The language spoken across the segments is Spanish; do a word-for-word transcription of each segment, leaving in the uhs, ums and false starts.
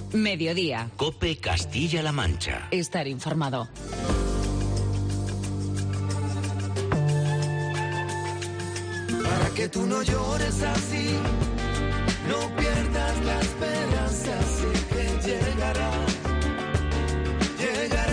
Mediodía. COPE Castilla-La Mancha. Estar informado. Para que tú no llores así, no pierdas la esperanza, sé que llegará, llegará.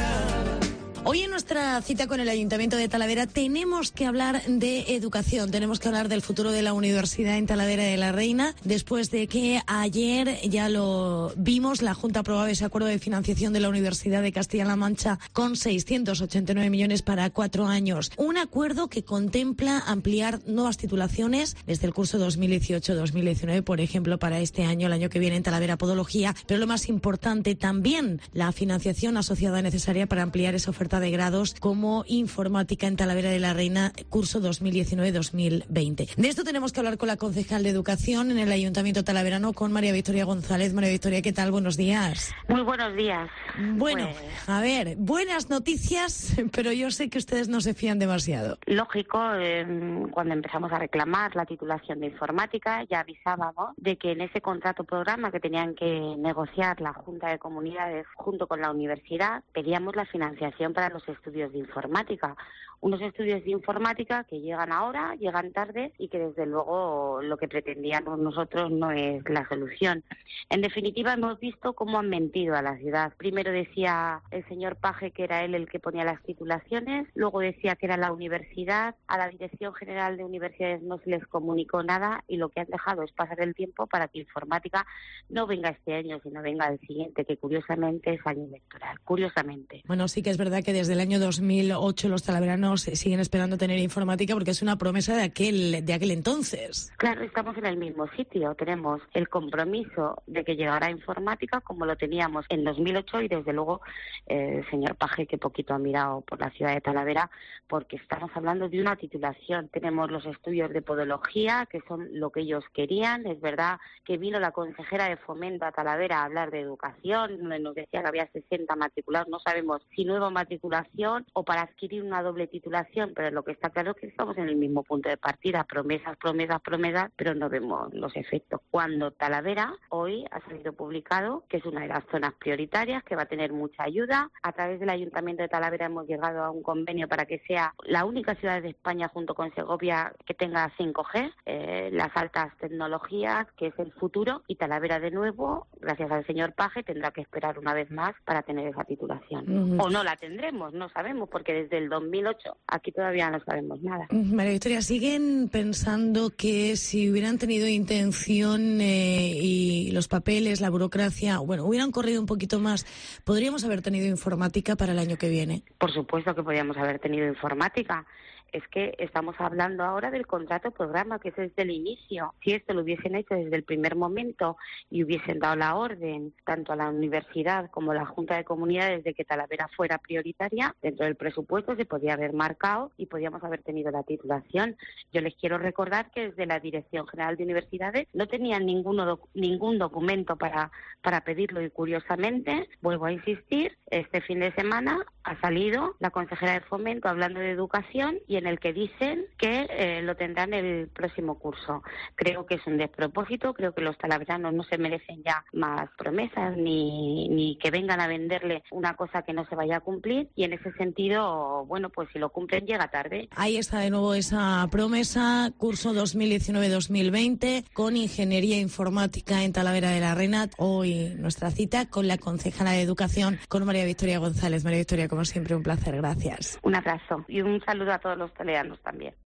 Hoy en nuestra cita con el Ayuntamiento de Talavera tenemos que hablar de educación, tenemos que hablar del futuro de la Universidad en Talavera de la Reina, después de que ayer ya lo vimos, la Junta aprobaba ese acuerdo de financiación de la Universidad de Castilla-La Mancha con seiscientos ochenta y nueve millones para cuatro años. Un acuerdo que contempla ampliar nuevas titulaciones desde el curso dos mil dieciocho dos mil diecinueve, por ejemplo, para este año, el año que viene en Talavera Podología, pero lo más importante también, la financiación asociada necesaria para ampliar esa oferta de grados como informática en Talavera de la Reina, curso dos mil diecinueve dos mil veinte. De esto tenemos que hablar con la concejal de Educación en el Ayuntamiento talaverano, con María Victoria González. María Victoria, ¿qué tal? Buenos días. Muy buenos días. Bueno, pues... a ver, buenas noticias, pero yo sé que ustedes no se fían demasiado. Lógico, eh, cuando empezamos a reclamar la titulación de informática, ya avisábamos de que en ese contrato programa que tenían que negociar la Junta de Comunidades junto con la universidad, pedíamos la financiación para los estudios de informática. Unos estudios de informática que llegan ahora, llegan tarde y que desde luego lo que pretendíamos nosotros no es la solución. En definitiva, hemos visto cómo han mentido a la ciudad. Primero decía el señor Paje que era él el que ponía las titulaciones, luego decía que era la universidad, a la Dirección General de Universidades no se les comunicó nada y lo que han dejado es pasar el tiempo para que informática no venga este año, sino venga el siguiente, que curiosamente es año electoral, curiosamente. Bueno, sí que es verdad que desde el año dos mil ocho los talaveranos siguen esperando tener informática porque es una promesa de aquel de aquel entonces. Claro, estamos en el mismo sitio. Tenemos el compromiso de que llegará informática como lo teníamos en dos mil ocho y desde luego eh, el señor Paje, que poquito ha mirado por la ciudad de Talavera, porque estamos hablando de una titulación. Tenemos los estudios de podología, que son lo que ellos querían. Es verdad que vino la consejera de Fomento a Talavera a hablar de educación, nos decía que había sesenta matriculados. No sabemos si nueva matriculación o para adquirir una doble titulación, pero lo que está claro es que estamos en el mismo punto de partida, promesas, promesas, promesas, pero no vemos los efectos. Cuando Talavera hoy ha salido publicado que es una de las zonas prioritarias, que va a tener mucha ayuda. A través del Ayuntamiento de Talavera hemos llegado a un convenio para que sea la única ciudad de España junto con Segovia que tenga cinco G, eh, las altas tecnologías, que es el futuro, y Talavera de nuevo, gracias al señor Paje, tendrá que esperar una vez más para tener esa titulación. Uh-huh. O no la tendremos, no sabemos, porque desde el dos mil ocho aquí todavía no sabemos nada. María Victoria, ¿siguen pensando que si hubieran tenido intención eh, y los papeles, la burocracia, bueno, hubieran corrido un poquito más, podríamos haber tenido informática para el año que viene? Por supuesto que podríamos haber tenido informática. Es que estamos hablando ahora del contrato programa, que es desde el inicio. Si esto lo hubiesen hecho desde el primer momento y hubiesen dado la orden tanto a la universidad como a la Junta de Comunidades de que Talavera fuera prioritaria, dentro del presupuesto se podía haber marcado y podíamos haber tenido la titulación. Yo les quiero recordar que desde la Dirección General de Universidades no tenían ninguno doc- ningún documento para, para pedirlo y curiosamente, vuelvo a insistir, este fin de semana ha salido la consejera de Fomento hablando de educación y en el que dicen que eh, lo tendrán el próximo curso. Creo que es un despropósito, creo que los talaveranos no se merecen ya más promesas ni, ni que vengan a venderle una cosa que no se vaya a cumplir y en ese sentido, bueno, pues si lo cumplen llega tarde. Ahí está de nuevo esa promesa, curso dos mil diecinueve dos mil veinte con Ingeniería Informática en Talavera de la Reina. Hoy nuestra cita con la concejala de Educación, con María Victoria González. María Victoria, como siempre, un placer, gracias. Un abrazo y un saludo a todos los talaveranos también.